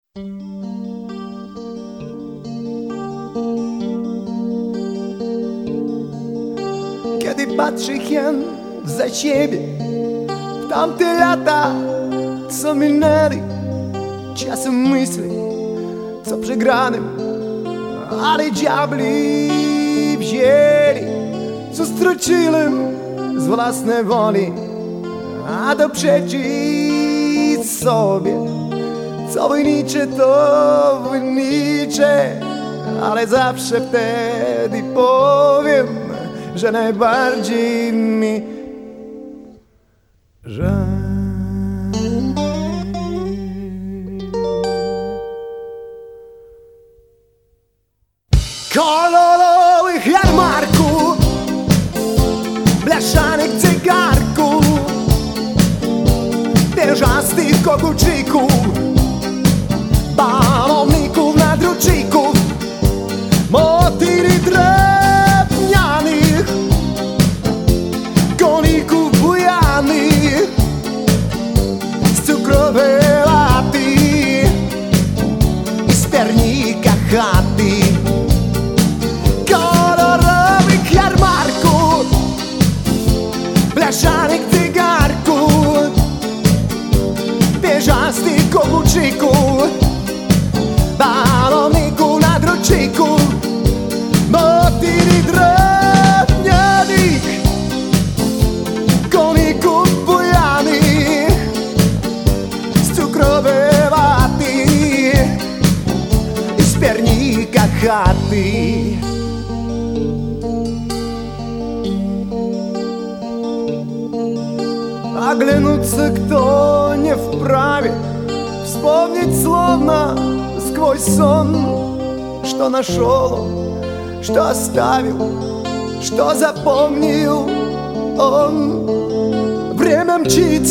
Kiedy patrzę hen za siebie w tamte lata, co minęli, czasem myślę, co przegranym, ale diabli wzięli, co straciłem z własnej woli, a to przeczyć sobie, co wynicze, to wynicze, ale zawsze wtedy powiem, że najbardziej mi żal. Kolorowych jarmarków, blaszanych cygarków, pierzastych kogucików, baloników na drucików, motyli drewnianych, koników bujanych, z cukrowej laty i z piernika chaty. Kolorowych jarmarków, blaszanych cygarków, pierzastych kogucików, baloników na drucików, motyli drewnianych, koników bujanych, z cukrowej waty i z piernika chaty. Оглянуться, кто не вправе, вспомнить словно сквозь сон, что нашел, что оставил, что запомнил он. Время мчится